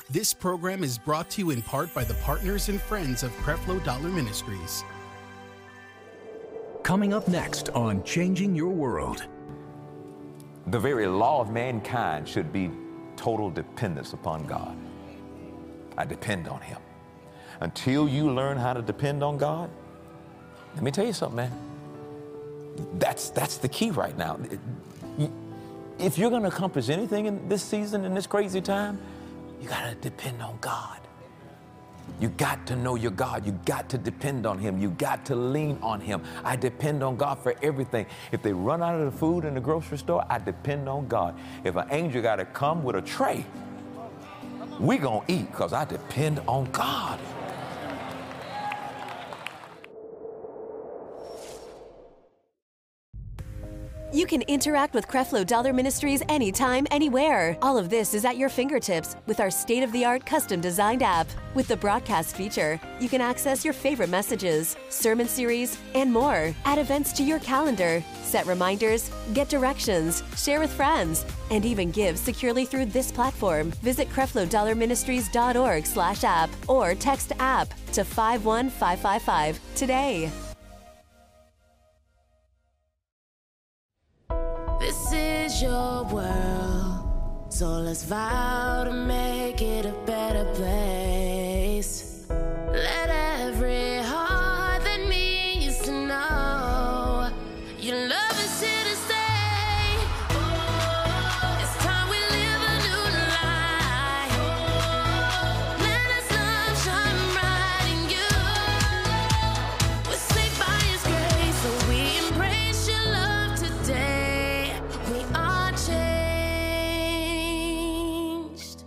This program is brought to you in part by the partners and friends of Creflo Dollar Ministries. Coming up next on Changing Your World. The very law of mankind should be total dependence upon God. I depend on Him. Until you learn how to depend on God, let me tell you something, man. That's the key right now. If you're going to accomplish anything in this season, in this crazy time, you got to depend on God. You got to know your God. You got to depend on Him. You got to lean on Him. I depend on God for everything. If they run out of the food in the grocery store, I depend on God. If an angel got to come with a tray, we gonna eat because I depend on God. You can interact with Creflo Dollar Ministries anytime, anywhere. All of this is at your fingertips with our state-of-the-art custom-designed app. With the broadcast feature, you can access your favorite messages, sermon series, and more. Add events to your calendar, set reminders, get directions, share with friends, and even give securely through this platform. Visit CrefloDollarMinistries.org/app or text app to 51555 today. This is your world, so let's vow to make it a better place. Let every heart that needs to know your love is here to stay. Oh, it's time we live a new life. Let us love shine bright in you. We're saved by His grace, so we embrace your love today. We are changed.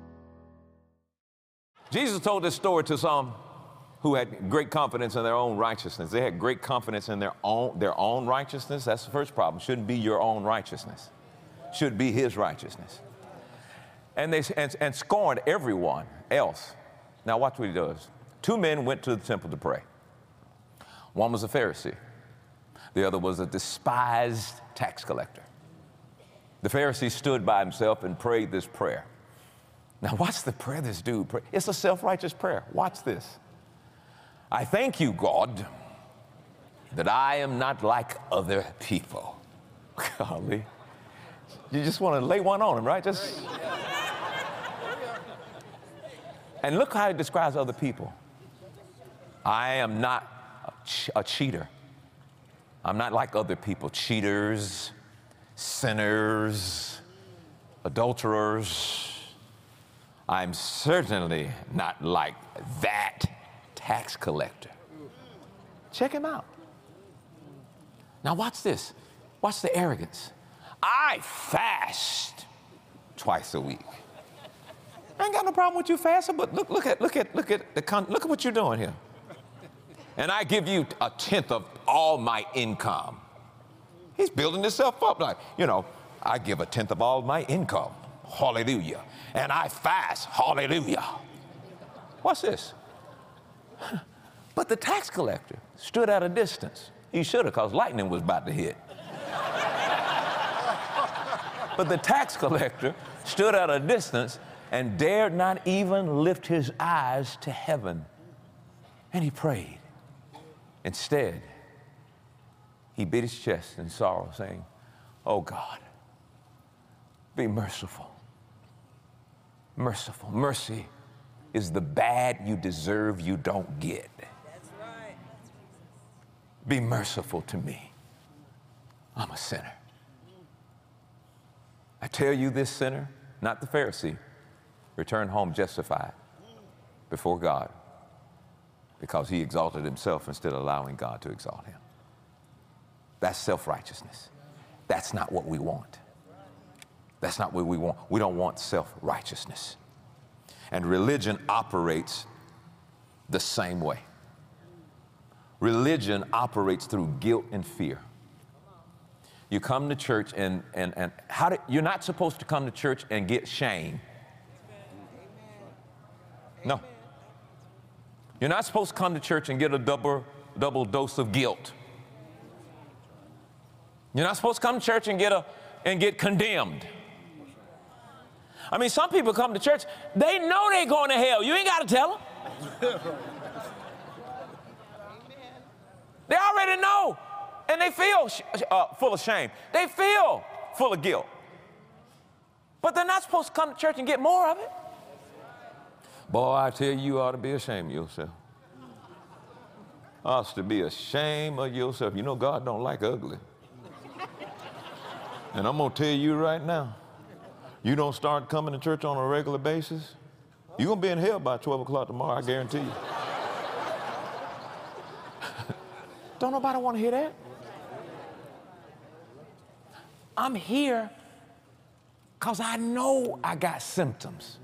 Jesus told this story to some who had great confidence in their own righteousness. They had great confidence in their own righteousness. That's the first problem. Shouldn't be your own righteousness. Should be His righteousness. And they scorned everyone else. Now watch what He does. Two men went to the temple to pray. One was a Pharisee. The other was a despised tax collector. The Pharisee stood by himself and prayed this prayer. Now watch the prayer this dude prayed. It's a self-righteous prayer. Watch this. I thank you, God, that I am not like other people. Golly. You just want to lay one on him, right? And look how he describes other people. I am not a cheater. I'm not like other people. Cheaters, sinners, adulterers. I'm certainly not like that tax collector. Check him out. Now watch this. Watch the arrogance. I fast twice a week. I ain't got no problem with you fasting, but look at what you're doing here. And I give you 1/10 of all my income. He's building himself up like, I give 1/10 of all my income. Hallelujah. And I fast. Hallelujah. What's this? But the tax collector stood at a distance. He should have, because lightning was about to hit. But the tax collector stood at a distance and dared not even lift his eyes to heaven. And he prayed. Instead, he beat his chest in sorrow, saying, Oh God, be merciful. Merciful. Mercy is the bad you deserve you don't get. That's right. Be merciful to me. I'm a sinner. I tell you, this sinner, not the Pharisee, returned home justified before God because he exalted himself instead of allowing God to exalt him. That's self-righteousness. That's not what we want. That's not what we want. We don't want self-righteousness. And religion operates the same way. Religion operates through guilt and fear. You come to church and you're not supposed to come to church and get shame. No. You're not supposed to come to church and get a double dose of guilt. You're not supposed to come to church and get condemned. I mean, some people come to church, they know they're going to hell. You ain't got to tell them. They already know, and they feel full of shame. They feel full of guilt. But they're not supposed to come to church and get more of it. Boy, I tell you, you ought to be ashamed of yourself. Ought to be ashamed of yourself. You know God don't like ugly. And I'm going to tell you right now, you don't start coming to church on a regular basis, you're going to be in hell by 12 o'clock tomorrow, I guarantee you. Don't nobody want to hear that? I'm here because I know I got symptoms.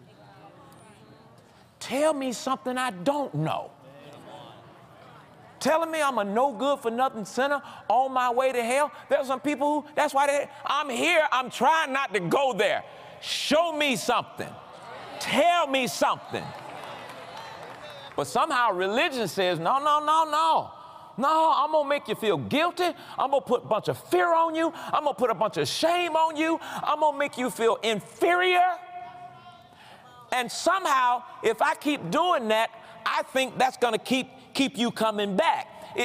Tell me something I don't know. Telling me I'm a no good for nothing sinner on my way to hell. There's some people who, that's why I'm here. I'm trying not to go there. Show me something. Tell me something. But somehow religion says, no, no, no, no. No, I'm going to make you feel guilty. I'm going to put a bunch of fear on you. I'm going to put a bunch of shame on you. I'm going to make you feel inferior. And somehow, if I keep doing that, I think that's going to keep you coming back.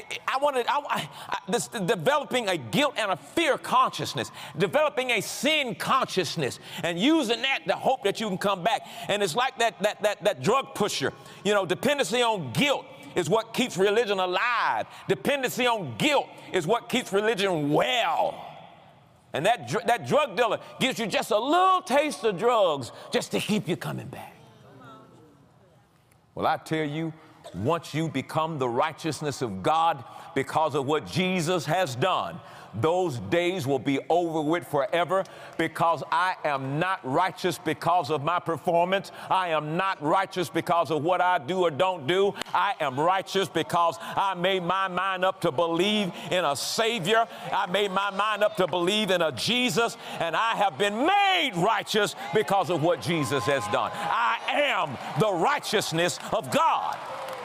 This developing a guilt and a fear consciousness, developing a sin consciousness, and using that to hope that you can come back. And it's like that drug pusher. You know, dependency on guilt is what keeps religion alive. Dependency on guilt is what keeps religion well. And that drug dealer gives you just a little taste of drugs just to keep you coming back. Well, I tell you, once you become the righteousness of God because of what Jesus has done, those days will be over with forever, because I am not righteous because of my performance. I am not righteous because of what I do or don't do. I am righteous because I made my mind up to believe in a Savior. I made my mind up to believe in a Jesus, and I have been made righteous because of what Jesus has done. I am the righteousness of God.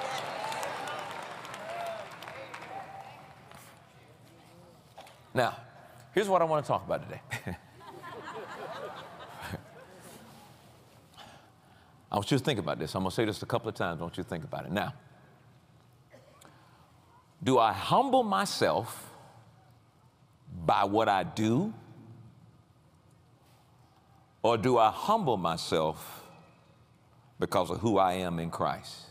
Now, here's what I want to talk about today. I want you to think about this. I'm going to say this a couple of times. I want you to think about it. Now, do I humble myself by what I do, or do I humble myself because of who I am in Christ?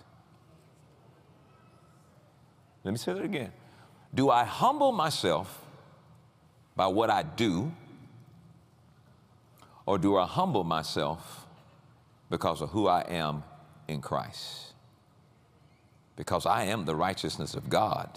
Let me say that again. Do I humble myself by what I do, or do I humble myself because of who I am in Christ? Because I am the righteousness of God.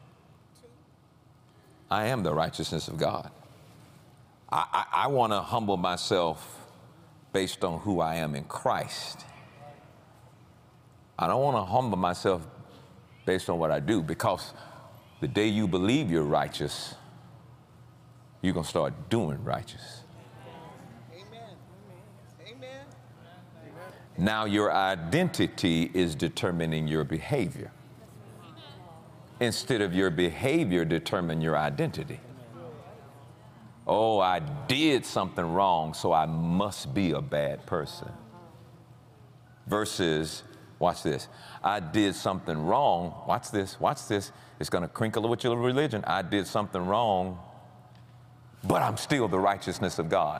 I am the righteousness of God. I want to humble myself based on who I am in Christ. I don't want to humble myself based on what I do, because the day you believe you're righteous, you're going to start doing righteous. Amen. Amen. Now your identity is determining your behavior, instead of your behavior determine your identity. Oh, I did something wrong, so I must be a bad person. Versus, watch this, I did something wrong. Watch this, watch this. It's going to crinkle with your religion. I did something wrong, but I'm still the righteousness of God.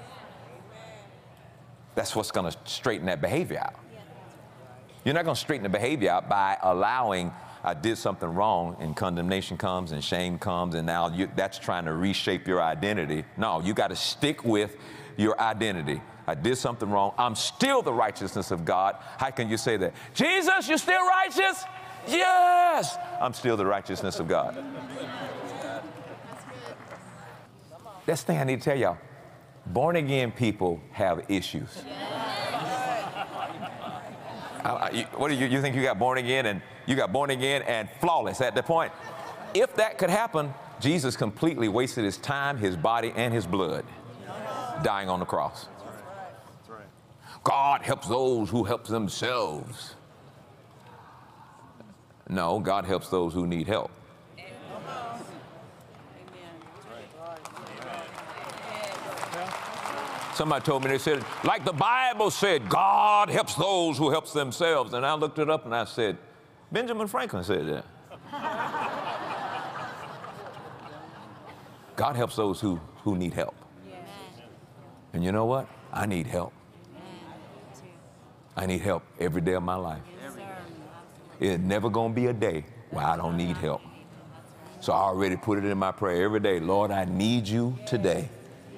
That's what's going to straighten that behavior out. You're not going to straighten the behavior out by allowing I did something wrong and condemnation comes and shame comes, and now that's trying to reshape your identity. No, you got to stick with your identity. I did something wrong. I'm still the righteousness of God. How can you say that? Jesus, you're still righteous? Yes, I'm still the righteousness of God. That's the thing I need to tell y'all. Born again people have issues. What do you think you got born again and you got born again and flawless at the point? If that could happen, Jesus completely wasted his time, his body, and his blood dying on the cross. God helps those who help themselves. No, God helps those who need help. Somebody told me, they said, like the Bible said, God helps those who helps themselves. And I looked it up and I said, Benjamin Franklin said that. God helps those who need help. And you know what? I need help. I need help every day of my life. It's never going to be a day where I don't need help. So I already put it in my prayer every day. Lord, I need you today.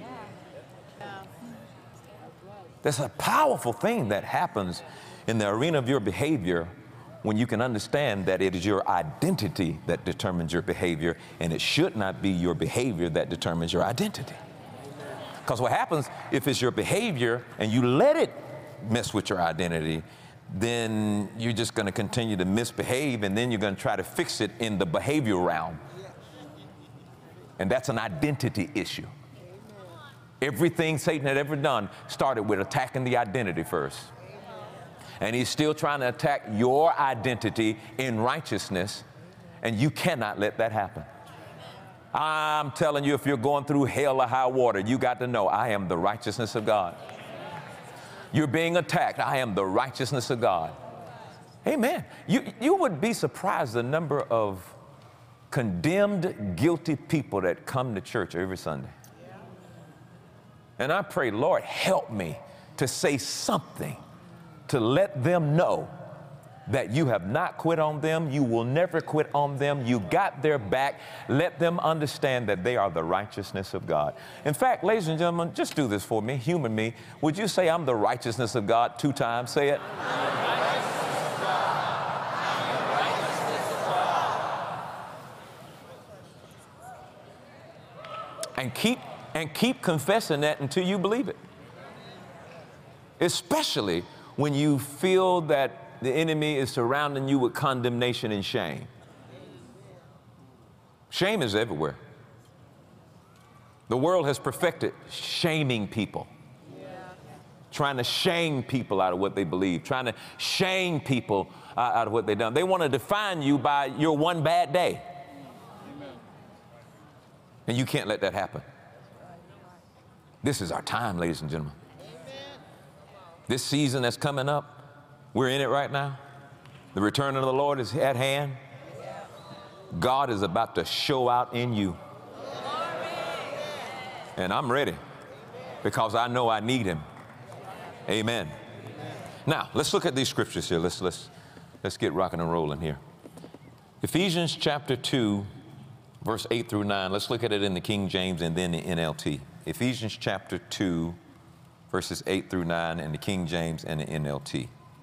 There's a powerful thing that happens in the arena of your behavior when you can understand that it is your identity that determines your behavior, and it should not be your behavior that determines your identity. Because what happens if it's your behavior and you let it mess with your identity, then you're just going to continue to misbehave, and then you're going to try to fix it in the behavioral realm. And that's an identity issue. Everything Satan had ever done started with attacking the identity first. And he's still trying to attack your identity in righteousness, and you cannot let that happen. I'm telling you, if you're going through hell or high water, you got to know I am the righteousness of God. You're being attacked. I am the righteousness of God. Amen. You would be surprised the number of condemned, guilty people that come to church every Sunday. And I pray, Lord, help me to say something to let them know that you have not quit on them. You will never quit on them. You got their back. Let them understand that they are the righteousness of God. In fact, ladies and gentlemen, just do this for me, human me. Would you say I'm the righteousness of God 2 times? Say it. And keep confessing that until you believe it. Especially when you feel that the enemy is surrounding you with condemnation and shame. Shame is everywhere. The world has perfected shaming people. Trying to shame people out of what they believe. Trying to shame people out of what they've done. They want to define you by your one bad day. And you can't let that happen. This is our time, ladies and gentlemen. This season that's coming up, we're in it right now. The return of the Lord is at hand. God is about to show out in you. And I'm ready because I know I need him. Amen. Now, let's look at these scriptures here. Let's get rocking and rolling here. Ephesians chapter 2, verse 8 through 9. Let's look at it in the King James and then the NLT. Ephesians chapter 2, verses 8 through 9 in the King James and the NLT.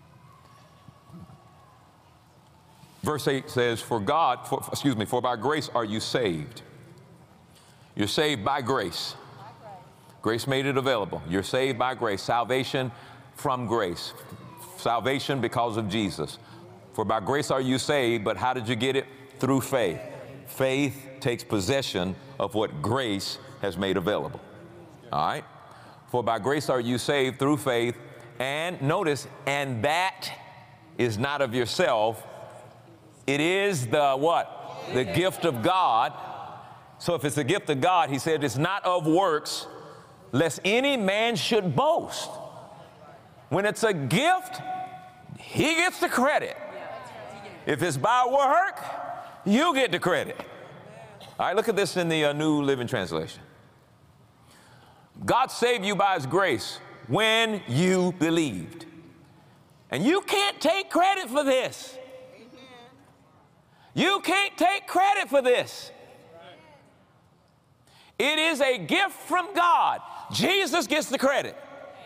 Verse 8 says, for by grace are you saved. You're saved by grace. Grace made it available. You're saved by grace. Salvation from grace. Salvation because of Jesus. For by grace are you saved, but how did you get it? Through faith. Faith takes possession of what grace has made available. All right? For by grace are you saved through faith, and notice, and that is not of yourself. It is the what? The gift of God. So if it's the gift of God, he said it's not of works, lest any man should boast. When it's a gift, he gets the credit. If it's by work, you get the credit. All right, look at this in the New Living Translation. God saved you by his grace when you believed. And you can't take credit for this. You can't take credit for this. It is a gift from God. Jesus gets the credit.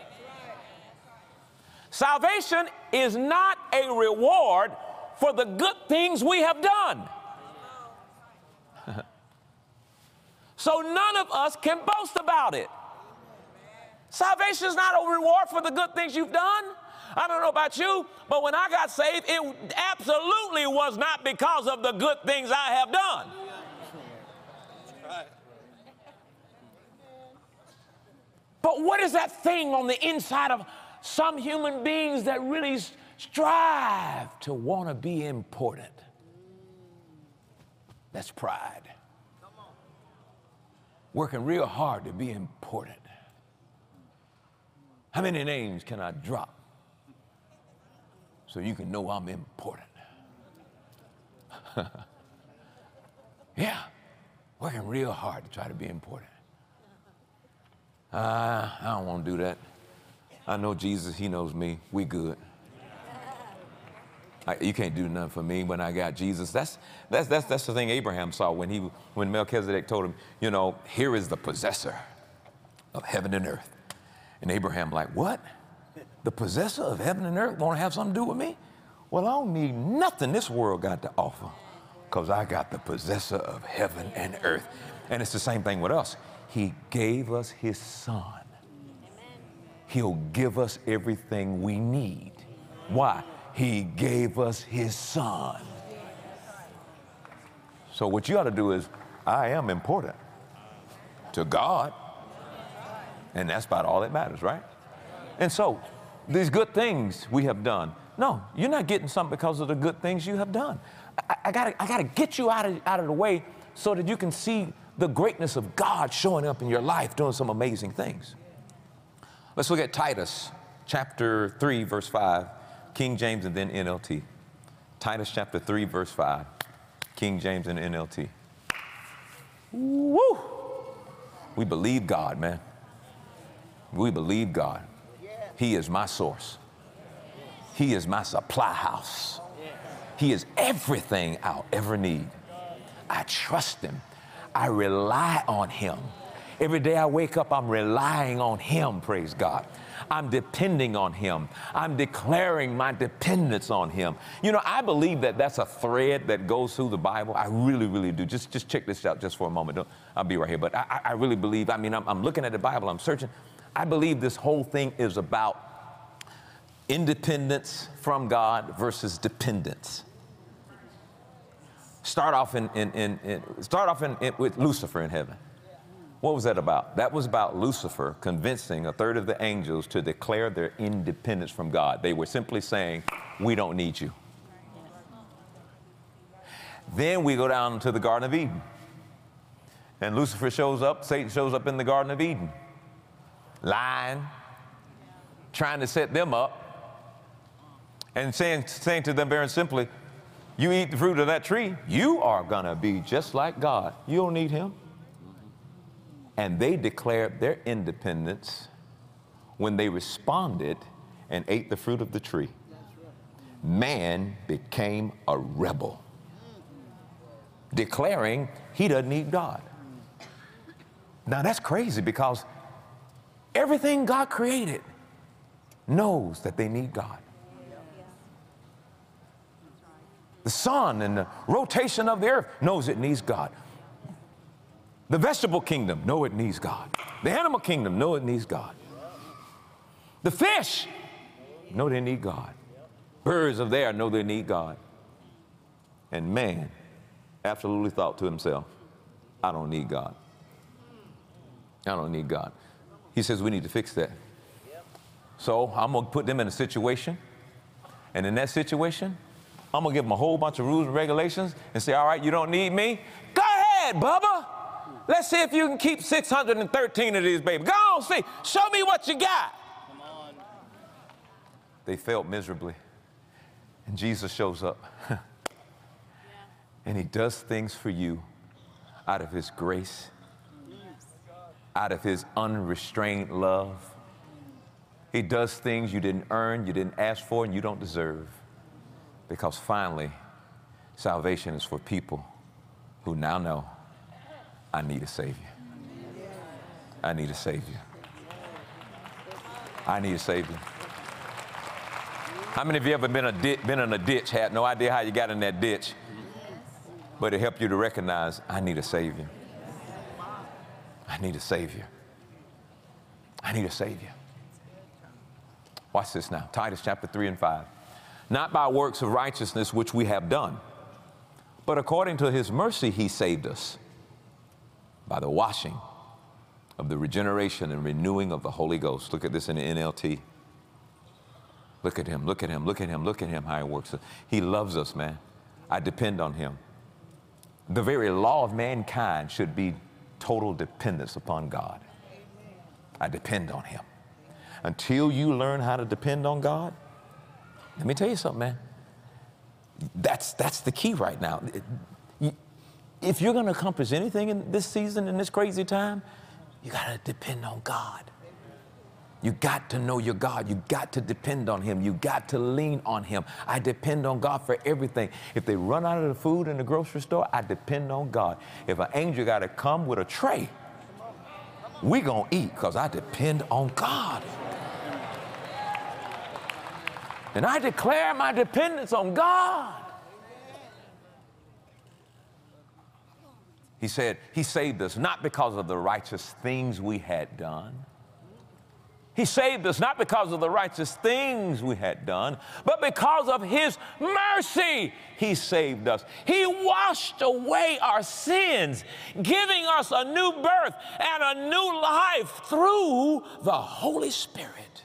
Salvation is not a reward for the good things we have done. So none of us can boast about it. Salvation is not a reward for the good things you've done. I don't know about you, but when I got saved, it absolutely was not because of the good things I have done. But what is that thing on the inside of some human beings that really strive to want to be important? That's pride. Working real hard to be important. How many names can I drop so you can know I'm important? Yeah, working real hard to try to be important. I don't want to do that. I know Jesus, he knows me. We good. You can't do nothing for me when I got Jesus. That's the thing Abraham saw when Melchizedek told him, you know, here is the possessor of heaven and earth. And Abraham like, what? The possessor of heaven and earth want to have something to do with me? Well, I don't need nothing this world got to offer, because I got the possessor of heaven and earth. And it's the same thing with us. He gave us his son. He'll give us everything we need. Why? He gave us his son. So what you ought to do is, I am important to God. And that's about all that matters, right? And so these good things we have done. No, you're not getting something because of the good things you have done. I gotta get you out of the way so that you can see the greatness of God showing up in your life, doing some amazing things. Let's look at Titus chapter 3, verse 5, King James and then NLT. Titus chapter 3, verse 5, King James and NLT. Woo! We believe God, man. We believe God. He is my source. He is my supply house. He is everything I'll ever need. I trust him. I rely on him. Every day I wake up, I'm relying on him, praise God. I'm depending on him. I'm declaring my dependence on him. You know, I believe that that's a thread that goes through the Bible. I really, really do. Just check this out just for a moment. I'll be right here. But I really believe, I mean, I'm looking at the Bible, I'm searching. I believe this whole thing is about independence from God versus dependence. Start off with Lucifer in heaven. What was that about? That was about Lucifer convincing a third of the angels to declare their independence from God. They were simply saying, we don't need you. Then we go down to the Garden of Eden. And Lucifer shows up, Satan shows up in the Garden of Eden, lying, trying to set them up, and saying to them very simply, you eat the fruit of that tree, you are going to be just like God. You don't need him. And they declared their independence when they responded and ate the fruit of the tree. Man became a rebel, declaring he doesn't need God. Now that's crazy, because everything God created knows that they need God. The sun and the rotation of the earth knows it needs God. The vegetable kingdom know it needs God. The animal kingdom know it needs God. The fish know they need God. Birds of the air know they need God. And man absolutely thought to himself, I don't need God. I don't need God. He says we need to fix that. So I'm going to put them in a situation. And in that situation, I'm going to give them a whole bunch of rules and regulations and say, all right, you don't need me? Go ahead, Bubba. Let's see if you can keep 613 of these babies. Go on, see. Show me what you got. Come on. They failed miserably. And Jesus shows up. And he does things for you out of his grace, out of his unrestrained love. He does things you didn't earn, you didn't ask for, and you don't deserve. Because finally, salvation is for people who now know, I need a Savior. I need a Savior. I need a Savior. How many of you ever been in a ditch, had no idea how you got in that ditch, but it helped you to recognize, I need a Savior. I need a Savior. I need a Savior. Watch this now. Titus chapter 3 and 5. Not by works of righteousness which we have done, but according to his mercy he saved us by the washing of the regeneration and renewing of the Holy Ghost. Look at this in the NLT. Look at him, look at him, look at him, look at him, how he works. He loves us, man. I depend on him. The very law of mankind should be total dependence upon God. I depend on him. until you learn how to depend on God, let me tell you something, man. That's the key right now. If you're going to accomplish anything in this season, in this crazy time, you got to depend on God. You got to know your God. You got to depend on him. You got to lean on him. I depend on God for everything. If they run out of the food in the grocery store, I depend on God. If an angel got to come with a tray, we gonna eat because I depend on God. And I declare my dependence on God. He said he saved us not because of the righteous things we had done. He saved us not because of the righteous things we had done, but because of his mercy, he saved us. He washed away our sins, giving us a new birth and a new life through the Holy Spirit.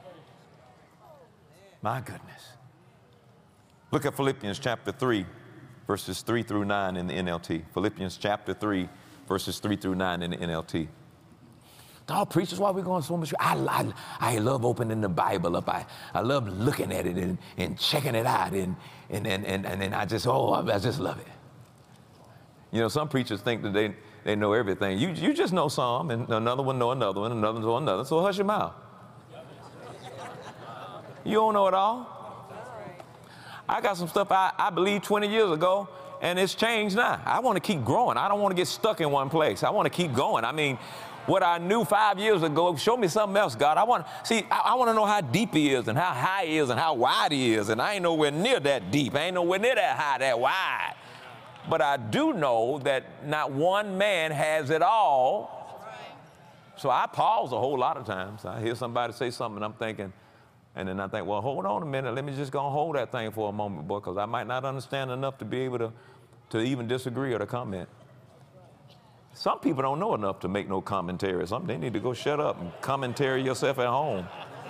My goodness. Look at Philippians chapter 3, verses 3 through 9 in the NLT. Philippians chapter 3, verses 3 through 9 in the NLT. Oh, preachers, why are we going so much? I love opening the Bible up. I love looking at it and checking it out. And I just love it. You know, some preachers think that they know everything. You just know some, and another one know another one, another know another. So hush your mouth. You don't know it all. I got some stuff I believed 20 years ago, and it's changed now. I want to keep growing. I don't want to get stuck in one place. I want to keep going. I mean, what I knew 5 years ago, show me something else, God. I want to know how deep he is and how high he is and how wide he is. And I ain't nowhere near that deep. I ain't nowhere near that high, that wide. But I do know that not one man has it all. So I pause a whole lot of times. I hear somebody say something and I'm thinking, and then I think, well, hold on a minute. Let me just go and hold that thing for a moment, boy, because I might not understand enough to be able to even disagree or to comment. Some people don't know enough to make no commentary. They need to go shut up and commentary yourself at home.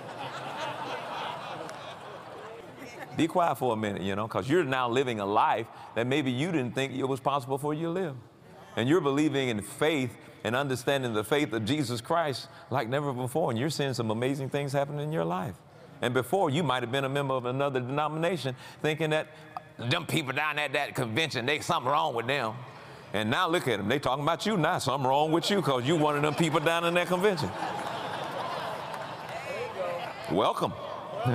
Be quiet for a minute, you know, because you're now living a life that maybe you didn't think it was possible for you to live. And you're believing in faith and understanding the faith of Jesus Christ like never before. And you're seeing some amazing things happen in your life. And before, you might have been a member of another denomination thinking that them people down at that convention, there's something wrong with them. And now look at them. They talking about you now. Something wrong with you because you one of them people down in that convention. Welcome. All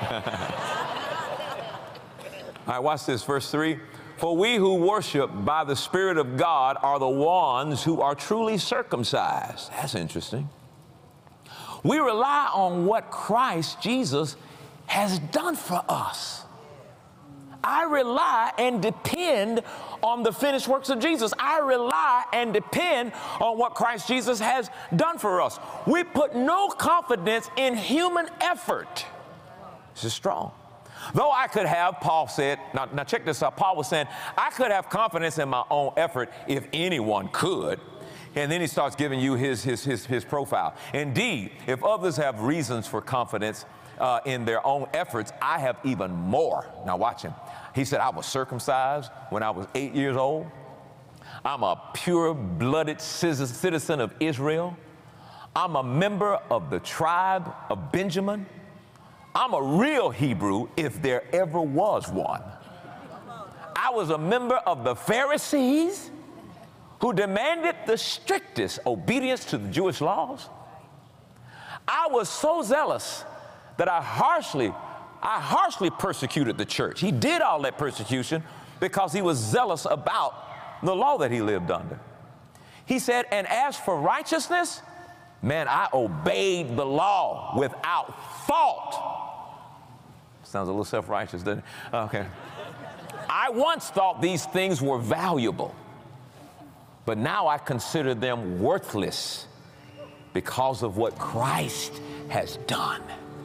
right, watch this. Verse 3. For we who worship by the Spirit of God are the ones who are truly circumcised. That's interesting. We rely on what Christ Jesus has done for us. I rely and depend on the finished works of Jesus. I rely and depend on what Christ Jesus has done for us. We put no confidence in human effort. This is strong. Though I could have, Paul said, now check this out. Paul was saying, I could have confidence in my own effort if anyone could. And then he starts giving you his profile. Indeed, if others have reasons for confidence in their own efforts, I have even more. Now watch him. He said, I was circumcised when I was 8 years old. I'm a pure-blooded citizen of Israel. I'm a member of the tribe of Benjamin. I'm a real Hebrew if there ever was one. I was a member of the Pharisees who demanded the strictest obedience to the Jewish laws. I was so zealous that I harshly persecuted the church. He did all that persecution because he was zealous about the law that he lived under. He said, and as for righteousness, man, I obeyed the law without fault. Sounds a little self-righteous, doesn't it? Okay. I once thought these things were valuable, but now I consider them worthless because of what Christ has done.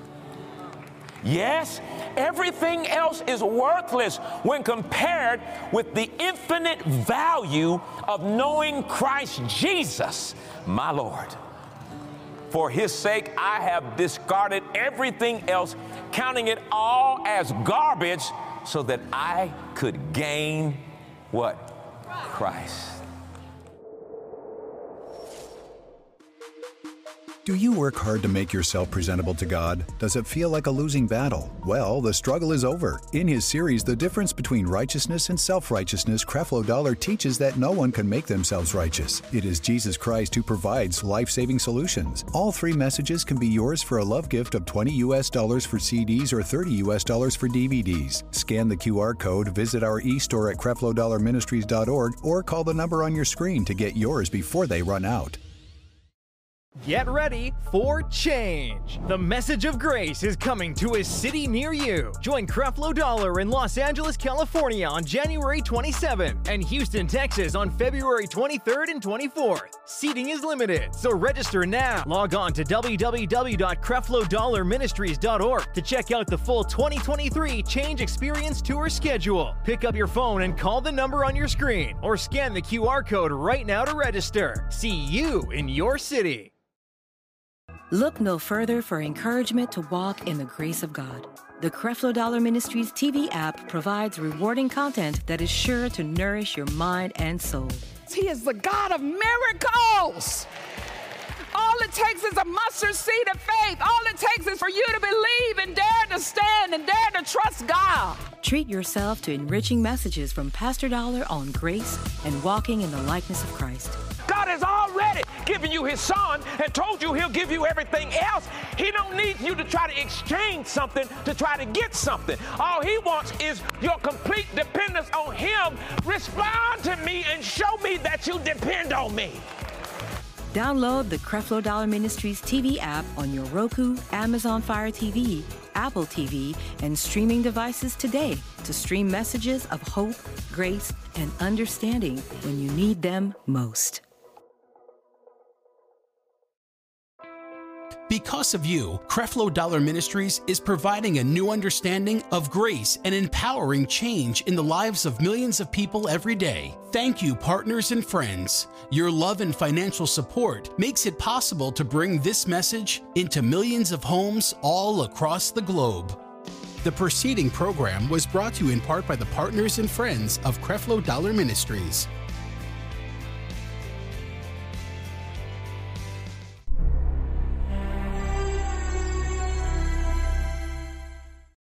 Yes, everything else is worthless when compared with the infinite value of knowing Christ Jesus, my Lord. For his sake, I have discarded everything else, counting it all as garbage so that I could gain what? Christ. Do you work hard to make yourself presentable to God? Does it feel like a losing battle? Well, the struggle is over. In his series, The Difference Between Righteousness and Self-Righteousness, Creflo Dollar teaches that no one can make themselves righteous. It is Jesus Christ who provides life-saving solutions. All 3 messages can be yours for a love gift of $20 for CDs or $30 for DVDs. Scan the QR code, visit our e-store at CrefloDollarMinistries.org, or call the number on your screen to get yours before they run out. Get ready for change. The message of grace is coming to a city near you. Join Creflo Dollar in Los Angeles, California on January 27th and Houston, Texas on February 23rd and 24th. Seating is limited, so register now. Log on to www.CrefloDollarMinistries.org to check out the full 2023 Change Experience Tour schedule. Pick up your phone and call the number on your screen or scan the QR code right now to register. See you in your city. Look no further for encouragement to walk in the grace of God. The Creflo Dollar Ministries TV app provides rewarding content that is sure to nourish your mind and soul. He is the God of miracles. All it takes is a mustard seed of faith. All it takes is for you to believe and dare to stand and dare to trust God. Treat yourself to enriching messages from Pastor Dollar on grace and walking in the likeness of Christ. God has already given you his son and told you he'll give you everything else. He don't need you to try to exchange something to try to get something. All he wants is your complete dependence on him. Respond to me and show me that you depend on me. Download the Creflo Dollar Ministries TV app on your Roku, Amazon Fire TV, Apple TV, and streaming devices today to stream messages of hope, grace, and understanding when you need them most. Because of you, Creflo Dollar Ministries is providing a new understanding of grace and empowering change in the lives of millions of people every day. Thank you, partners and friends. Your love and financial support makes it possible to bring this message into millions of homes all across the globe. The preceding program was brought to you in part by the partners and friends of Creflo Dollar Ministries.